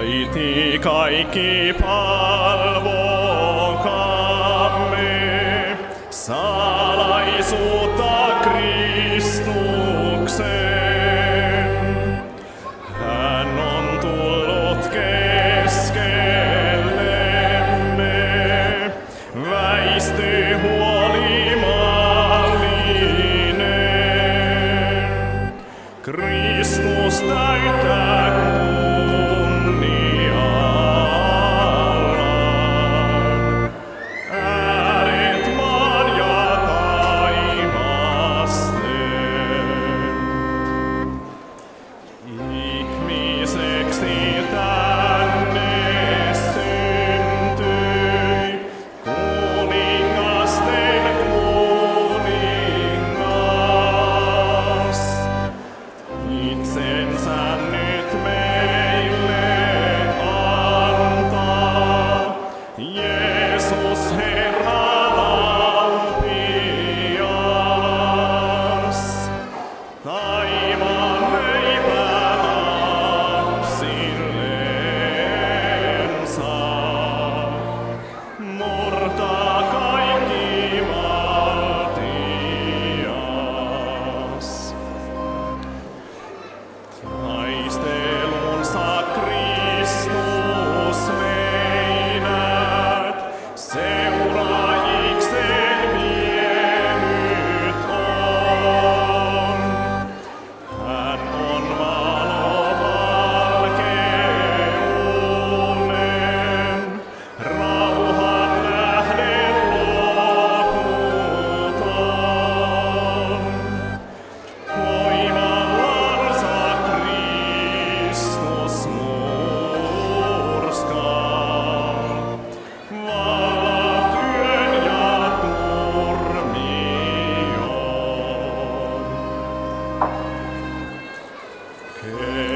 Äiti, kaikki palvokamme salaisuutta Kristuksen. Hän on tullut keskellemme, väisty huolimallinen. Kristus täyttää kunniallaan ääret maan ja taivasten. Ihmiseksi tänne syntyi kuningasten kuningas. Itsensä nyt meille antaa, Jeesus Herra laupias. Taivaan leipä lapsillensa, murtaa kaikki valtias. Taistelunsa Kristus meidät seuraajikseen vienyt on. Hän on valo valkeunen, rauhan lähde loputon. Voimallansa Kristus murskaa vallat yön ja turmion.